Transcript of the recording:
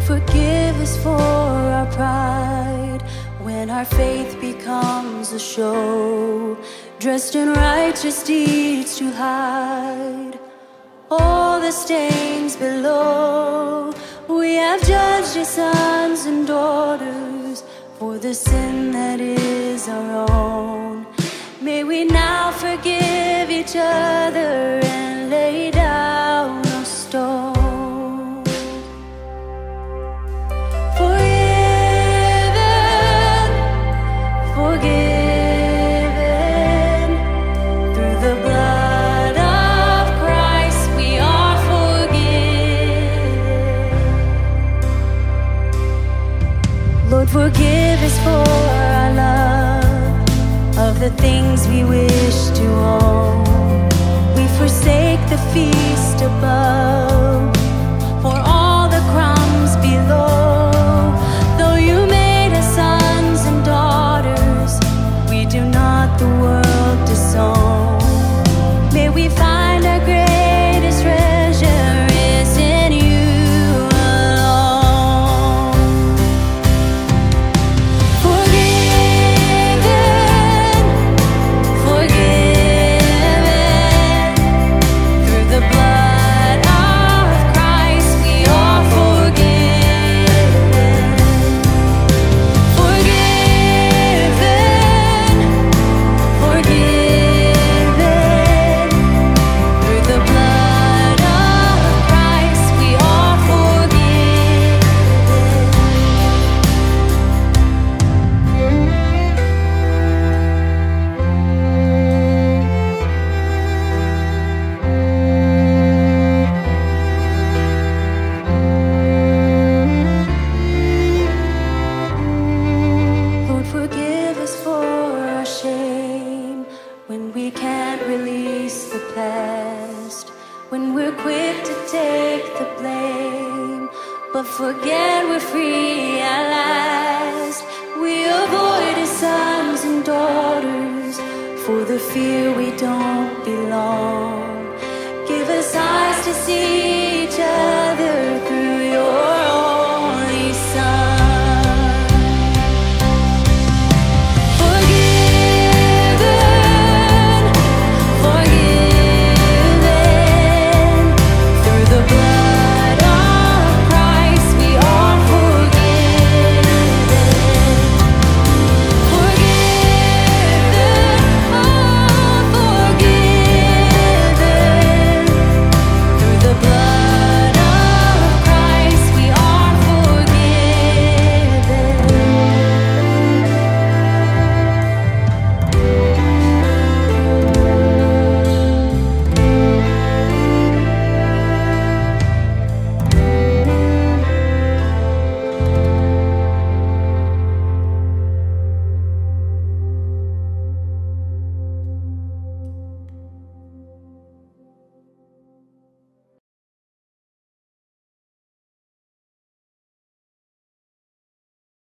forgive us for our pride when our faith becomes a show, dressed in righteous deeds to hide all the stains below. We have judged your sons and daughters for the sin that is our own. May we now forgive each other and lay down a stone. Forgiven, through the blood of Christ we are forgiven. Lord, forgive us for our love of the things we wish to own. We forsake the feast above for all the crumbs below. Though you made us sons and daughters, we do not the world disown. May we find our greatest treasure is in you alone. Forgiven, forgiven, through the blood of Christ we are forgiven. Forgiven, forgiven, through the blood of Christ we are forgiven. Lord, forgive us for our shame when we can't release the past, when we're quick to take the blame, but forget we're free at last. We avoid as sons and daughters for the fear we don't belong. Give us eyes to see